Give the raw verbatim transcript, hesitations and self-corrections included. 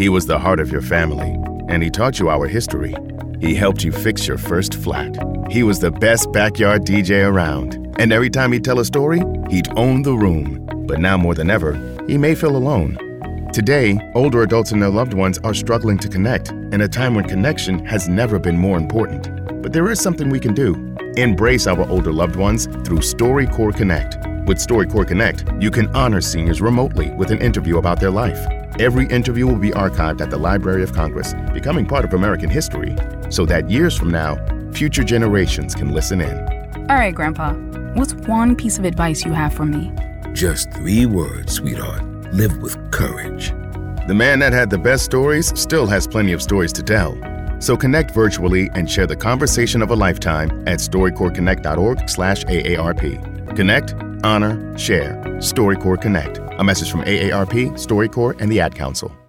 He was the heart of your family, and he taught you our history. He helped you fix your first flat. He was the best backyard D J around. And every time he'd tell a story, he'd own the room. But now more than ever, he may feel alone. Today, older adults and their loved ones are struggling to connect in a time when connection has never been more important. But there is something we can do. Embrace our older loved ones through StoryCorps Connect. With StoryCorps Connect, you can honor seniors remotely with an interview about their life. Every interview will be archived at the Library of Congress, becoming part of American history, so that years from now, future generations can listen in. All right, Grandpa, what's one piece of advice you have for me? Just three words, sweetheart. Live with courage. The man that had the best stories still has plenty of stories to tell. So connect virtually and share the conversation of a lifetime at storycorpsconnect.org slash AARP. Connect, honor, share. StoryCorps Connect. A message from A A R P, StoryCorps, and the Ad Council.